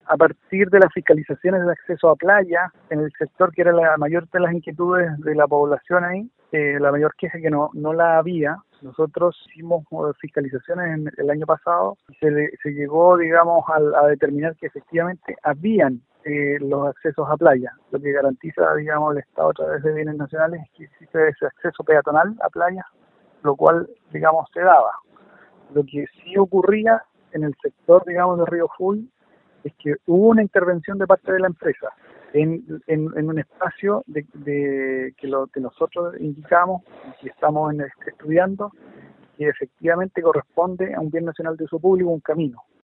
a partir de las fiscalizaciones de acceso a playa en el sector, que era la mayor de las inquietudes de la población ahí, la mayor queja que no la había. Nosotros hicimos fiscalizaciones en el año pasado y se llegó, digamos, a determinar que efectivamente habían los accesos a playa. Lo que garantiza, digamos, el Estado a través de bienes nacionales es que existe ese acceso peatonal a playa, lo cual, digamos, se daba. Lo que sí ocurría en el sector, digamos, de Río Full es que hubo una intervención de parte de la empresa en un espacio que nosotros indicamos y que estamos estudiando, que efectivamente corresponde a un bien nacional de uso público, un camino.